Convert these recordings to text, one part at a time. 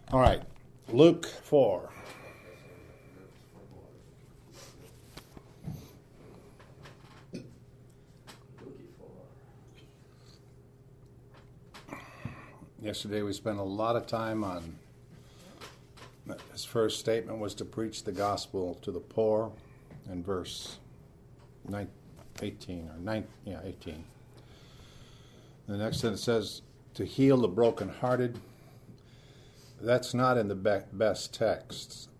All right, Luke 4. Yesterday we spent a lot of time on, his first statement was to preach the gospel to the poor in verse 18. The next sentence says to heal the brokenhearted. That's not in the best texts.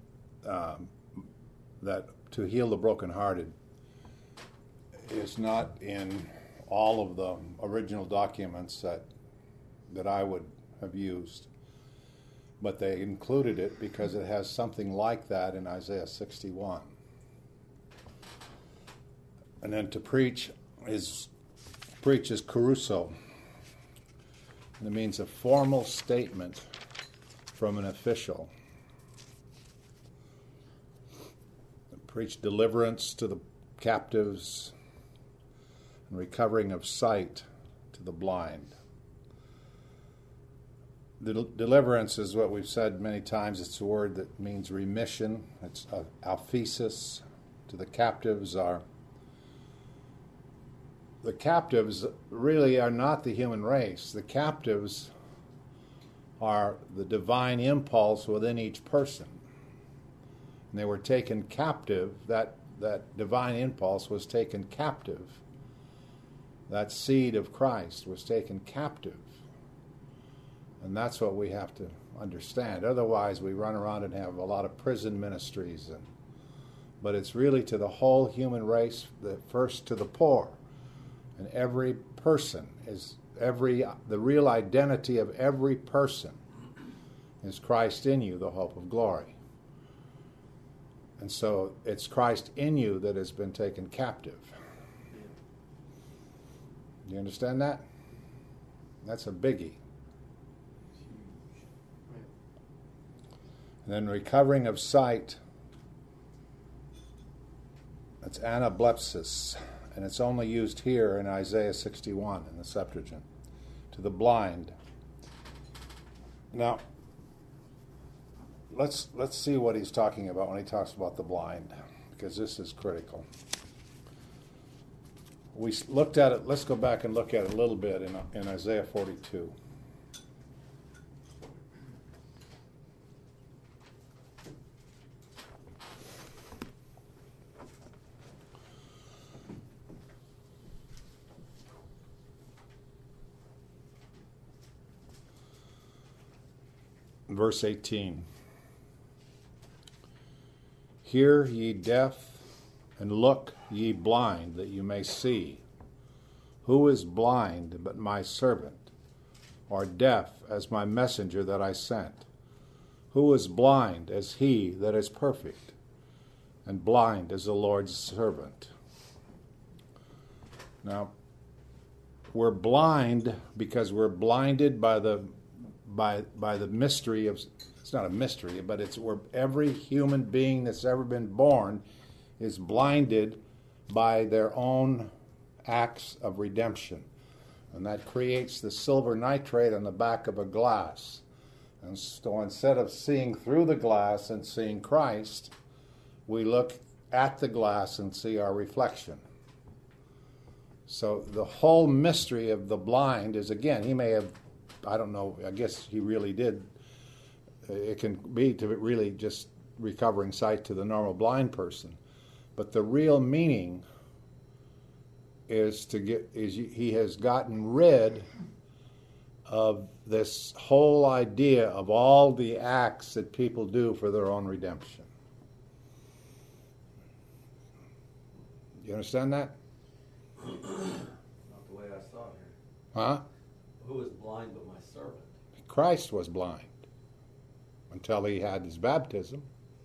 That to heal the brokenhearted is not in all of the original documents that I would have used. But they included it because it has something like that in Isaiah 61. And then to preach is caruso. And it means a formal statement from an official. Preach deliverance to the captives and recovering of sight to the blind. The deliverance is what we've said many times. It's a word that means remission. It's aphesis. To the captives the captives really are not the human race. The captives are the divine impulse within each person. And they were taken captive. That divine impulse was taken captive. That seed of Christ was taken captive. And that's what we have to understand. Otherwise, we run around and have a lot of prison ministries. But it's really to the whole human race, first to the poor. And every person the real identity of every person is Christ in you, the hope of glory. And so it's Christ in you that has been taken captive. Do you understand that? That's a biggie. And then recovering of sight, that's anablepsis. And it's only used here in Isaiah 61 in the Septuagint. To the blind. Now, let's see what he's talking about when he talks about the blind, because this is critical. We looked at it. Let's go back and look at it a little bit in Isaiah 42. Verse 18. Hear ye deaf, and look ye blind, that you may see. Who is blind but my servant, or deaf as my messenger that I sent? Who is blind as he that is perfect, and blind as the Lord's servant? Now, we're blind because we're blinded by the mystery of, it's not a mystery, but it's where every human being that's ever been born is blinded by their own acts of redemption. And that creates the silver nitrate on the back of a glass. And so instead of seeing through the glass and seeing Christ, we look at the glass and see our reflection. So the whole mystery of the blind is, again, he may have, I don't know, I guess he really did. It can be to really just recovering sight to the normal blind person. But the real meaning is he has gotten rid of this whole idea of all the acts that people do for their own redemption. You understand that? Not the way I saw it here. Huh? Who is blind but my servant? Christ was blind until he had his baptism.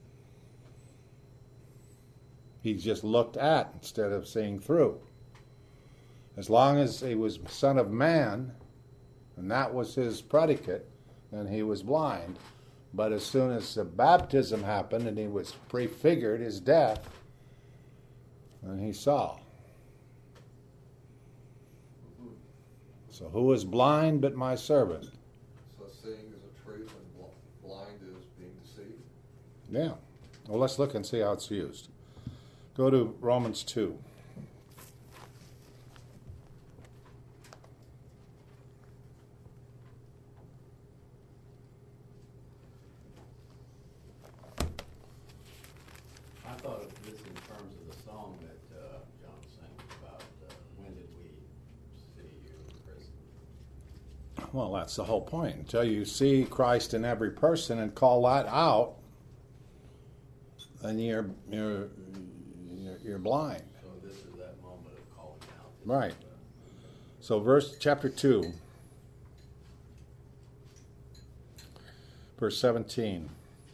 He just looked at instead of seeing through. As long as he was Son of Man, and that was his predicate, then he was blind. But as soon as the baptism happened and he was prefigured his death, then he saw. So who is blind but my servant? So seeing is a truth and blind Yeah. Well, let's look and see how it's used. Go to Romans 2. I thought of this in terms of the song that John sang about when did we see you in prison? Well, that's the whole point. Until you see Christ in every person and call that out, then you're blind. So this is that moment of calling out. Right. So chapter 2, verse 17.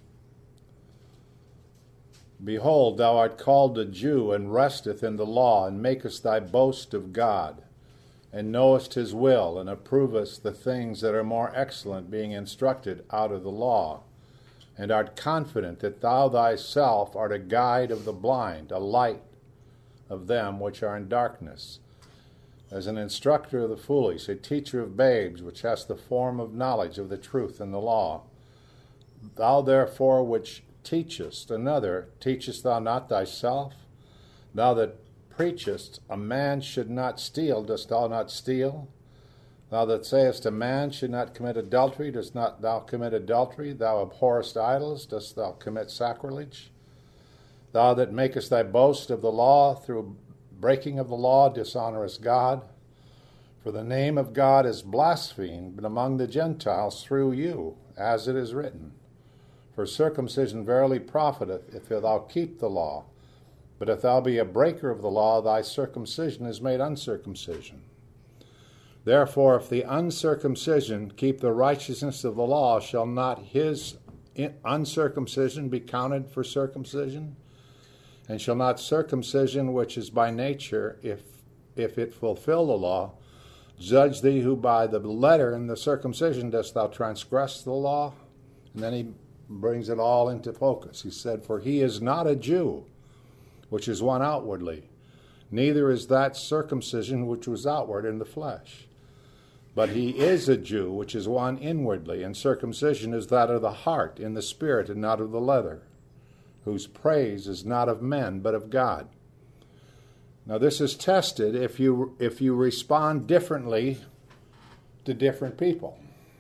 Behold, thou art called a Jew, and resteth in the law, and makest thy boast of God, and knowest his will, and approvest the things that are more excellent, being instructed out of the law, and art confident that thou thyself art a guide of the blind, a light of them which are in darkness, as an instructor of the foolish, a teacher of babes, which hast the form of knowledge of the truth in the law. Thou therefore which teachest another, teachest thou not thyself? Thou that preachest a man should not steal, dost thou not steal? Thou that sayest a man should not commit adultery, dost not thou commit adultery? Thou abhorrest idols, dost thou commit sacrilege? Thou that makest thy boast of the law, through breaking of the law dishonorest God. For the name of God is blasphemed among the Gentiles through you, as it is written. For circumcision verily profiteth, if thou keep the law. But if thou be a breaker of the law, thy circumcision is made uncircumcision. Therefore, if the uncircumcision keep the righteousness of the law, shall not his uncircumcision be counted for circumcision? And shall not circumcision, which is by nature, if it fulfill the law, judge thee who by the letter and the circumcision dost thou transgress the law? And then he brings it all into focus. He said, for he is not a Jew, which is one outwardly, neither is that circumcision which was outward in the flesh. But he is a Jew, which is one inwardly, and circumcision is that of the heart, in the spirit, and not of the leather, whose praise is not of men, but of God. Now this is tested if you respond differently to different people.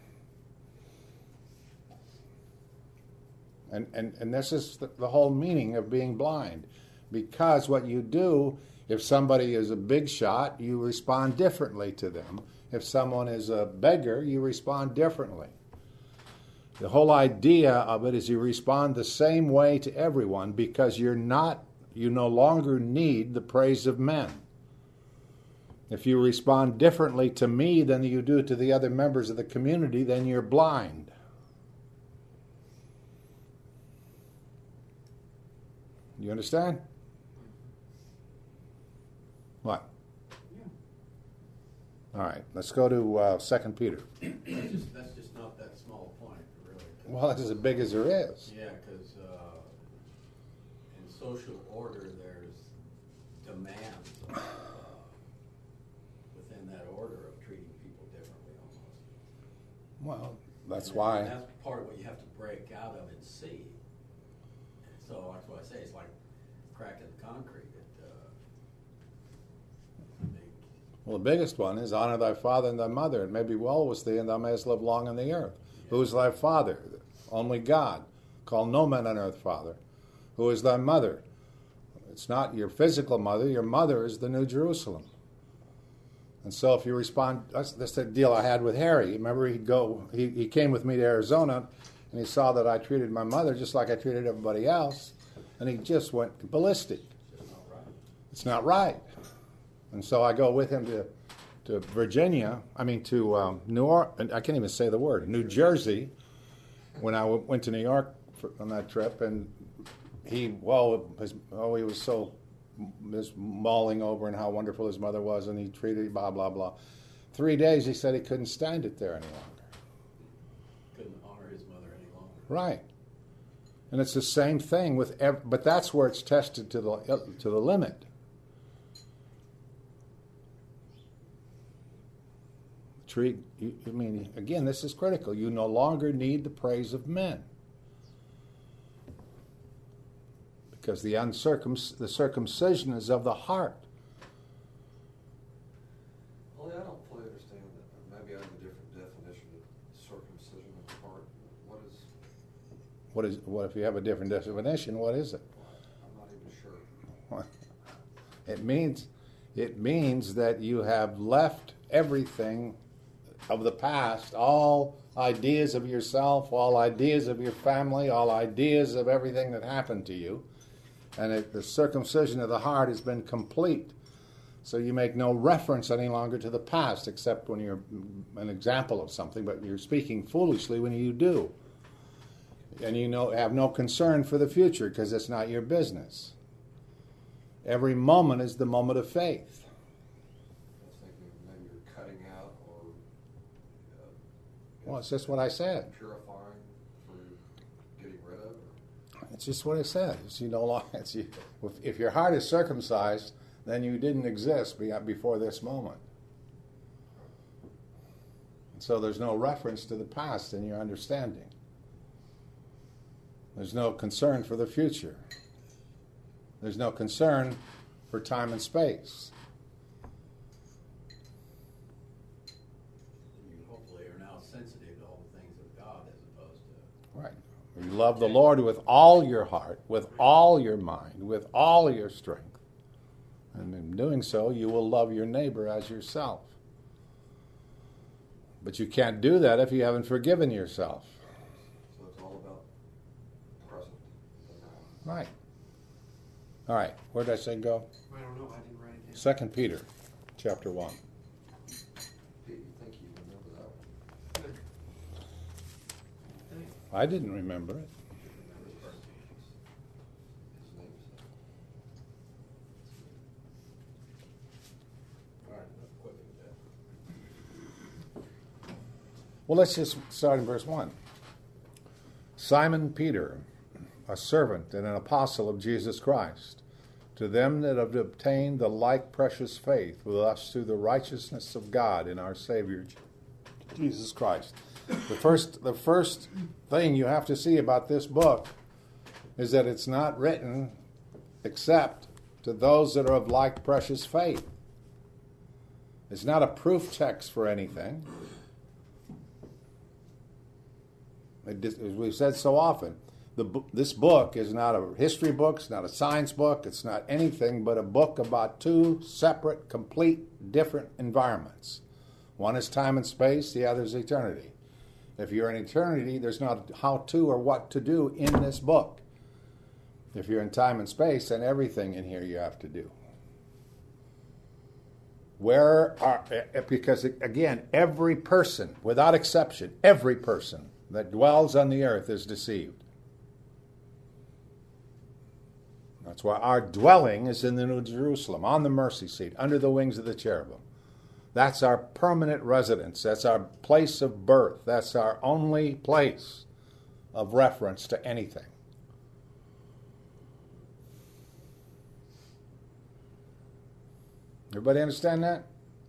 And this is the whole meaning of being blind. Because what you do, if somebody is a big shot, you respond differently to them. If someone is a beggar, you respond differently. The whole idea of it is you respond the same way to everyone because you no longer need the praise of men. If you respond differently to me than you do to the other members of the community, then you're blind. You understand? What? Yeah. All right, let's go to 2 Peter. That's just not that small a point, really. Well, that's as big as there is. Yeah, because in social order, there's demands within that order of treating people differently almost. Well, that's And why. that's part of what you have to break out of and see. And so that's why I say it's like cracking the concrete. Well, the biggest one is honor thy father and thy mother, and may be well with thee, and thou mayest live long on the earth. Yeah. Who is thy father? Only God. Call no man on earth father. Who is thy mother? It's not your physical mother. Your mother is the New Jerusalem. And so if you respond, that's the deal I had with Harry. Remember, he came with me to Arizona, and he saw that I treated my mother just like I treated everybody else, and he just went ballistic. It's not right. It's not right. And so I go with him to Virginia, to New York, I can't even say the word, New Jersey, when I went to New York on that trip, and he was so mulling over and how wonderful his mother was, and he treated blah, blah, blah. 3 days, he said he couldn't stand it there any longer. Couldn't honor his mother any longer. Right. And it's the same thing but that's where it's tested to the limit. Again, this is critical. You no longer need the praise of men. because the circumcision is of the heart. Well, I don't fully understand that. Maybe I have a different definition of circumcision of the heart. What if you have a different definition? What is it? I'm not even sure. It means that you have left everything of the past, all ideas of yourself, all ideas of your family, all ideas of everything that happened to you, and the circumcision of the heart has been complete. So you make no reference any longer to the past, except when you're an example of something, but you're speaking foolishly when you do. And you have no concern for the future because it's not your business. Every moment is the moment of faith. I was thinking maybe you're cutting out or Well, it's just what I said. purifying for getting rid of. It's just what I said. If your heart is circumcised, then you didn't exist before this moment. So there's no reference to the past in your understanding. There's no concern for the future. There's no concern for time and space. You hopefully are now sensitive to all the things of God as opposed to... Right. You love the Lord with all your heart, with all your mind, with all your strength. And in doing so, you will love your neighbor as yourself. But you can't do that if you haven't forgiven yourself. So it's all about present. Right. All right. Where did I say go? I don't know. I didn't write it down. 2 Peter, chapter 1. Pete, you think you remember that one? I didn't remember it. His name is All right, let's quit with that. Well, let's just start in verse 1. Simon Peter, a servant and an apostle of Jesus Christ, to them that have obtained the like precious faith with us through the righteousness of God in our Savior Jesus Christ. The first thing you have to see about this book is that it's not written except to those that are of like precious faith. It's not a proof text for anything. As we've said so often, this book is not a history book, it's not a science book, it's not anything but a book about two separate, complete, different environments. One is time and space, the other is eternity. If you're in eternity, there's not how to or what to do in this book. If you're in time and space, then everything in here you have to do. Because again, every person, without exception, every person that dwells on the earth is deceived. That's why our dwelling is in the New Jerusalem, on the mercy seat, under the wings of the cherubim. That's our permanent residence. That's our place of birth. That's our only place of reference to anything. Everybody understand that?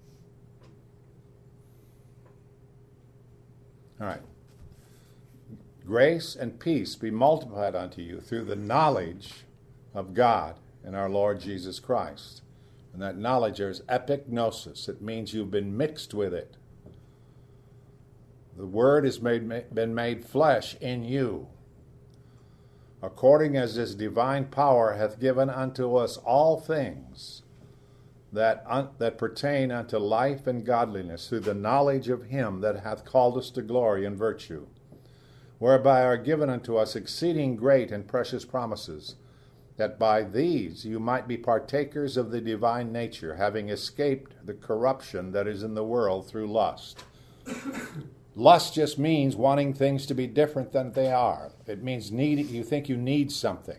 All right. Grace and peace be multiplied unto you through the knowledge of God and our Lord Jesus Christ. And that knowledge there is epignosis. It means you've been mixed with it. The Word has been made flesh in you, according as His divine power hath given unto us all things that pertain unto life and godliness, through the knowledge of Him that hath called us to glory and virtue, whereby are given unto us exceeding great and precious promises, that by these you might be partakers of the divine nature, having escaped the corruption that is in the world through lust. Lust just means wanting things to be different than they are. It means you think you need something.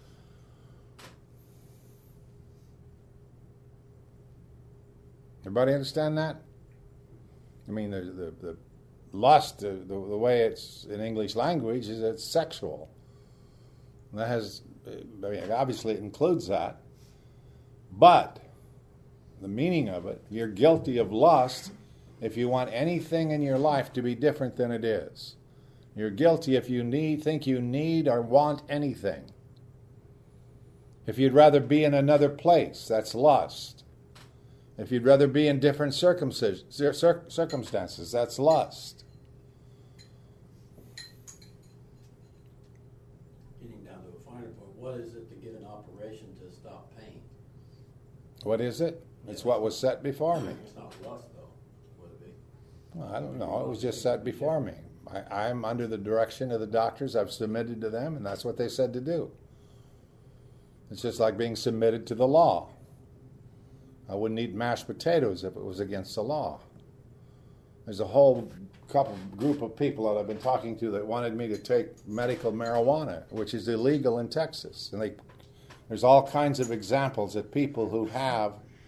Everybody understand that? I mean, the lust, the way it's in English language, is it's sexual. And that has, obviously it includes that. But the meaning of it, you're guilty of lust if you want anything in your life to be different than it is. You're guilty if you think you need or want anything. If you'd rather be in another place, that's lust. If you'd rather be in different circumstances, that's lust. Getting down to a finer point, what is it to get an operation to stop pain? What is it? It's what was set before me. It's not lust, though, would it be? Well, I don't know. It was just set before me. I'm under the direction of the doctors. I've submitted to them, and that's what they said to do. It's just like being submitted to the law. I wouldn't eat mashed potatoes if it was against the law. There's a whole group of people that I've been talking to that wanted me to take medical marijuana, which is illegal in Texas. And there's all kinds of examples of people who have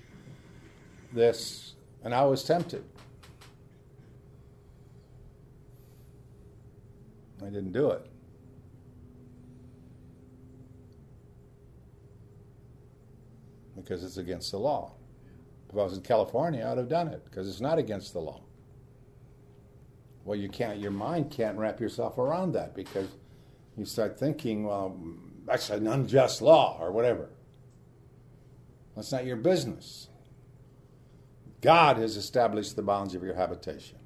this, and I was tempted. I didn't do it. Because it's against the law. If I was in California, I'd have done it because it's not against the law. Well, your mind can't wrap yourself around that because you start thinking, well, that's an unjust law or whatever. That's not your business. God has established the bounds of your habitation.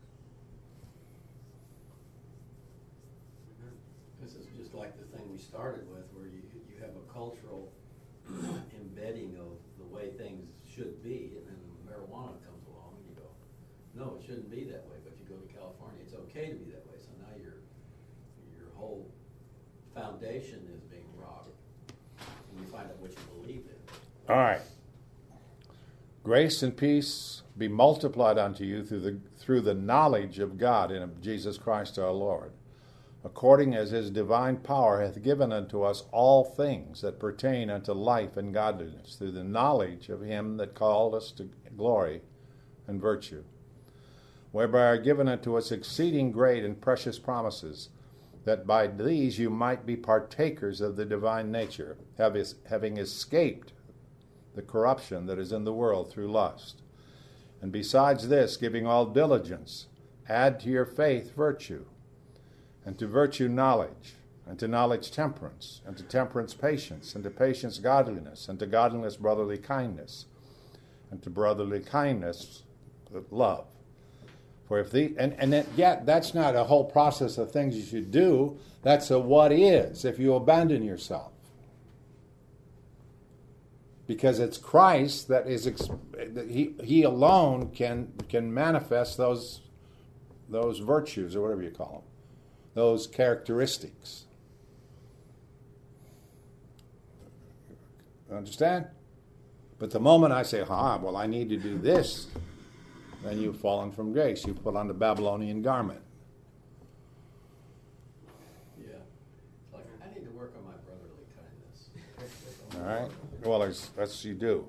This is just like the thing we started with, where you have a cultural embedding of the way things should be, and then marijuana comes along and you go, no, it shouldn't be that way, but you go to California, it's okay to be that way, so now your whole foundation is being rocked, and you find out what you believe in. All right. Grace and peace be multiplied unto you through the knowledge of God and of Jesus Christ our Lord, according as his divine power hath given unto us all things that pertain unto life and godliness, through the knowledge of him that called us to glory and virtue, whereby are given unto us exceeding great and precious promises, that by these you might be partakers of the divine nature, having escaped the corruption that is in the world through lust. And besides this, giving all diligence, add to your faith virtue, and to virtue knowledge, and to knowledge temperance, and to temperance patience, and to patience godliness, and to godliness brotherly kindness, and to brotherly kindness love. For if yet that's not a whole process of things you should do. That's a what is if you abandon yourself. Because it's Christ that is he alone can manifest those virtues, or whatever you call them, those characteristics. Understand? But the moment I say, well, I need to do this, then you've fallen from grace. You put on the Babylonian garment. Yeah. It's like, I need to work on my brotherly kindness. All right? Well, that's you do.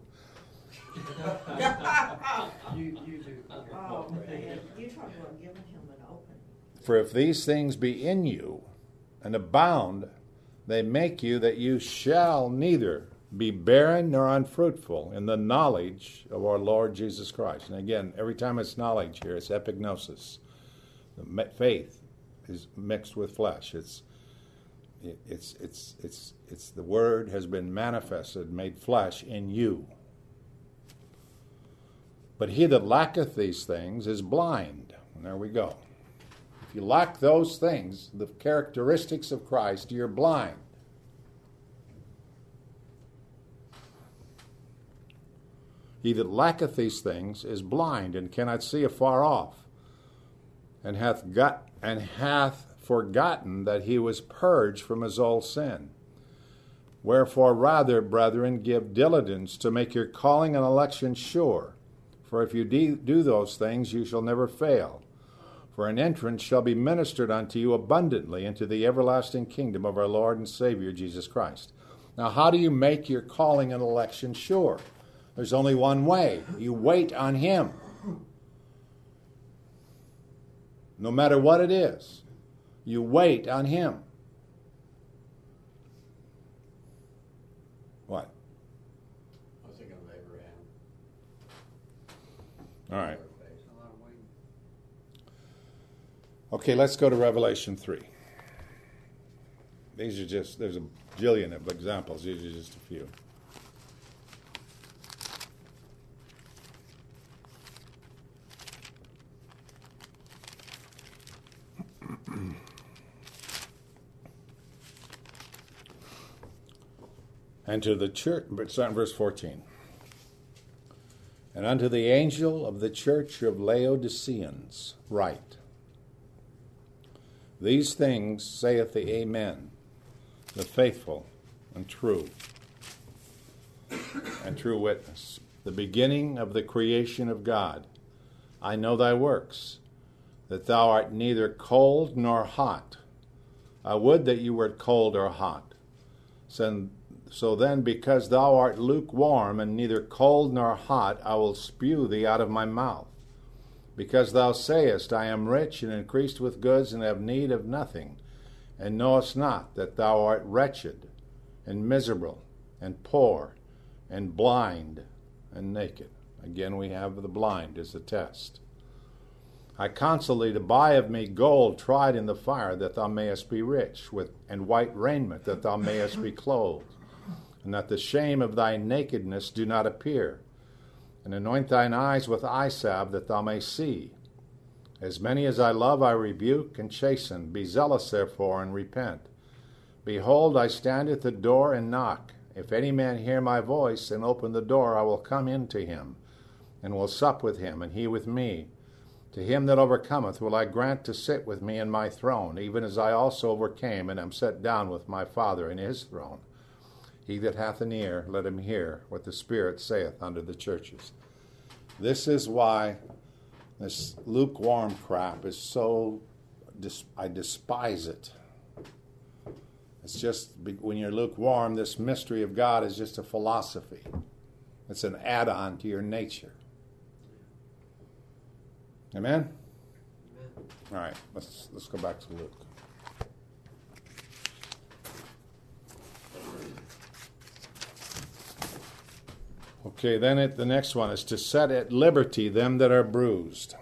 You do. Oh, man. You talk about giving him an open. For if these things be in you and abound, they make you that you shall neither be barren nor unfruitful in the knowledge of our Lord Jesus Christ. And again, every time it's knowledge here, it's epignosis. The faith is mixed with flesh. It's the Word has been manifested, made flesh in you. But he that lacketh these things is blind. And there we go. If you lack those things, the characteristics of Christ, you're blind. He that lacketh these things is blind and cannot see afar off, and hath forgotten that he was purged from his old sin. Wherefore rather, brethren, give diligence to make your calling and election sure. For if you do those things, you shall never fail. For an entrance shall be ministered unto you abundantly into the everlasting kingdom of our Lord and Savior Jesus Christ. Now, how do you make your calling and election sure? There's only one way. You wait on him. No matter what it is, you wait on him. What? I was thinking of Abraham. All right. There's a lot of waiting. Okay, let's go to Revelation 3. These are just, there's a jillion of examples. These are just a few. And to the church, but start in verse 14. And unto the angel of the church of Laodiceans write, These things saith the Amen, the faithful and true witness, the beginning of the creation of God. I know thy works, that thou art neither cold nor hot. I would that you wert cold or hot. So then, because thou art lukewarm and neither cold nor hot, I will spew thee out of my mouth. Because thou sayest, I am rich and increased with goods and have need of nothing, and knowest not that thou art wretched and miserable and poor and blind and naked. Again, we have the blind as a test. I counsel thee to buy of me gold tried in the fire, that thou mayest be rich, and white raiment, that thou mayest be clothed, and that the shame of thy nakedness do not appear. And anoint thine eyes with eye salve, that thou mayst see. As many as I love I rebuke and chasten. Be zealous therefore, and repent. Behold, I stand at the door and knock. If any man hear my voice, and open the door, I will come in to him, and will sup with him, and he with me. To him that overcometh will I grant to sit with me in my throne, even as I also overcame, and am set down with my Father in his throne. He that hath an ear, let him hear what the Spirit saith unto the churches. This is why this lukewarm crap is so, I despise it. It's just, when you're lukewarm, this mystery of God is just a philosophy. It's an add-on to your nature. Amen? Amen. All right, let's go back to Luke. Okay, then the next one is to set at liberty them that are bruised.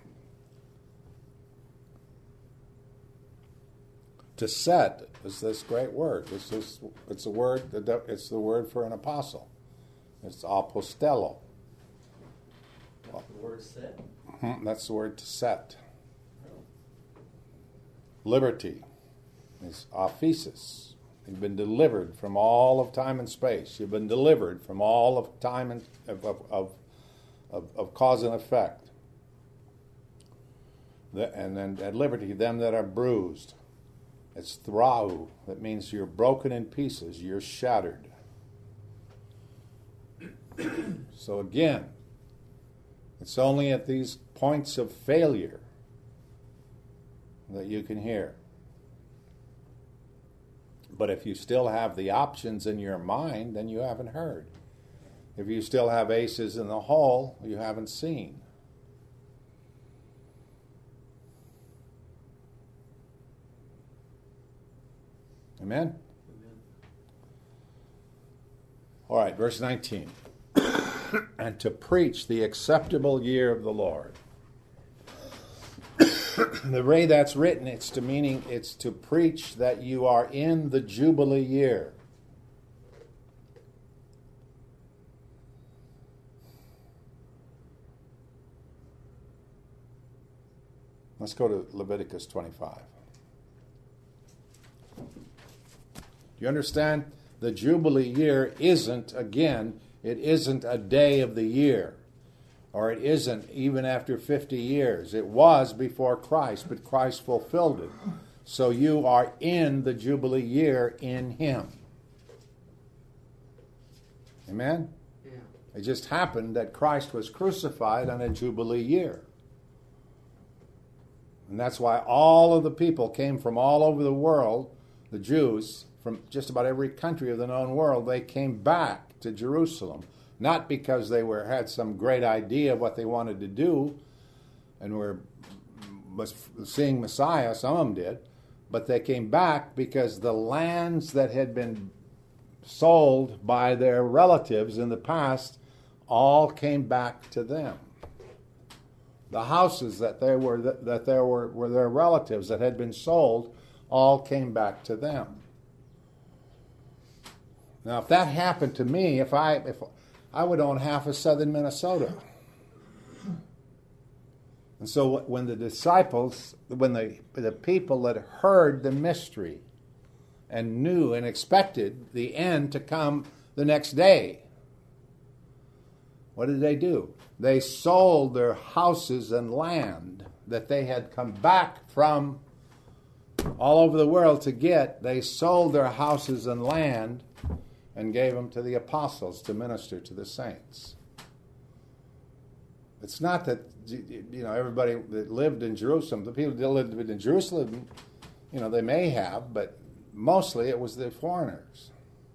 To set is this great word. It's a word. It's the word for an apostle. It's apostello. The word set? That's the word to set. Liberty is aphesis. You've been delivered from all of time and space. You've been delivered from all of time and of cause and effect. And then at liberty, them that are bruised. It's thrau. That means you're broken in pieces. You're shattered. So again, it's only at these points of failure that you can hear. But if you still have the options in your mind, then you haven't heard. If you still have aces in the hole, you haven't seen. Amen? Amen. All right, verse 19. And to preach the acceptable year of the Lord. The way that's written, it's to preach that you are in the Jubilee year. Let's go to Leviticus 25. Do you understand? The Jubilee year isn't a day of the year. Or it isn't even after 50 years. It was before Christ, but Christ fulfilled it. So you are in the Jubilee year in Him. Amen? Yeah. It just happened that Christ was crucified on a Jubilee year. And that's why all of the people came from all over the world, the Jews, from just about every country of the known world, they came back to Jerusalem. Not because they had some great idea of what they wanted to do and was seeing Messiah, some of them did, but they came back because the lands that had been sold by their relatives in the past all came back to them. The houses that there were their relatives that had been sold all came back to them. Now, if that happened to me, if I would own half of southern Minnesota. And so when the disciples, when the people that heard the mystery and knew and expected the end to come the next day, what did they do? They sold their houses and land that they had come back from all over the world to get. They sold their houses and land and gave them to the apostles to minister to the saints. It's not that, everybody that lived in Jerusalem, the people that lived in Jerusalem, they may have, but mostly it was the foreigners.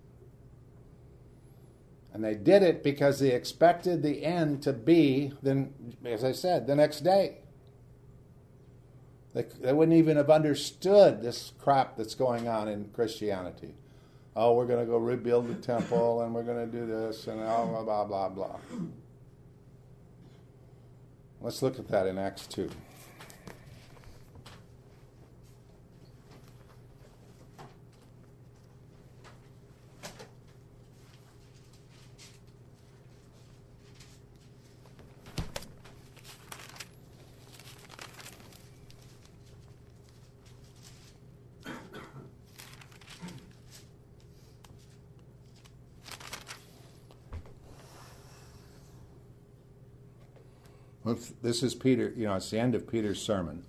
And they did it because they expected the end to be, then, as I said, the next day. They wouldn't even have understood this crap that's going on in Christianity. Oh, we're going to go rebuild the temple, and we're going to do this, and blah, blah, blah, blah. Let's look at that in Acts 2. This is Peter, it's the end of Peter's sermon.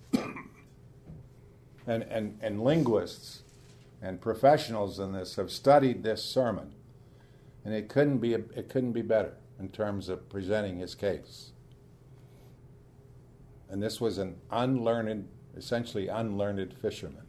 and linguists and professionals in this have studied this sermon. And it couldn't be better in terms of presenting his case. And this was an essentially unlearned fisherman.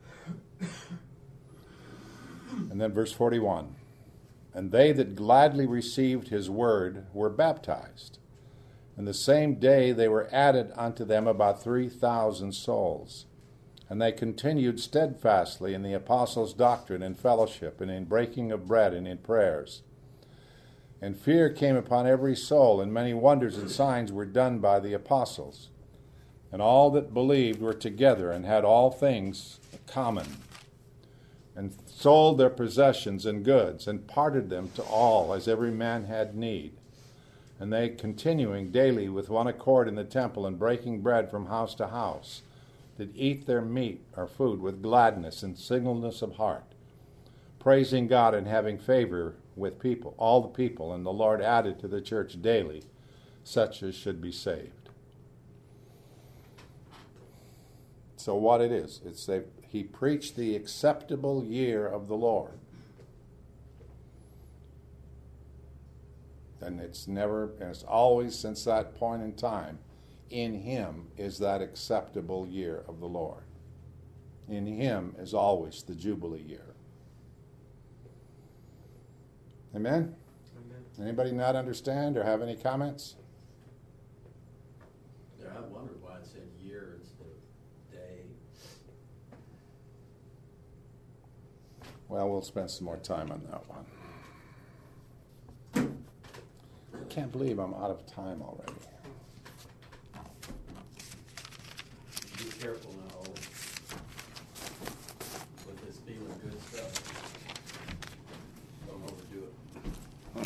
And then verse 41. And they that gladly received his word were baptized. And the same day they were added unto them about 3,000 souls. And they continued steadfastly in the apostles' doctrine and fellowship, and in breaking of bread, and in prayers. And fear came upon every soul, and many wonders and signs were done by the apostles. And all that believed were together, and had all things common, and sold their possessions and goods, and parted them to all, as every man had need. And they, continuing daily with one accord in the temple, and breaking bread from house to house, did eat their meat or food with gladness and singleness of heart, praising God and having favor with people, all the people. And the Lord added to the church daily such as should be saved. So what it is, he preached the acceptable year of the Lord. And it's always since that point in time, in him is that acceptable year of the Lord. In him is always the Jubilee year. Amen? Amen. Anybody not understand or have any comments? Yeah, I wondered why it said year instead of day. Well, we'll spend some more time on that one. I can't believe I'm out of time already. Be careful now with this feeling good stuff. Don't overdo it.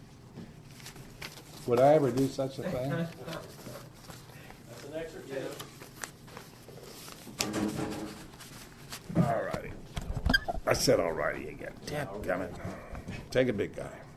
Would I ever do such a thing? That's an exhortation. All righty. I said all righty again. Damn it. Take a big guy.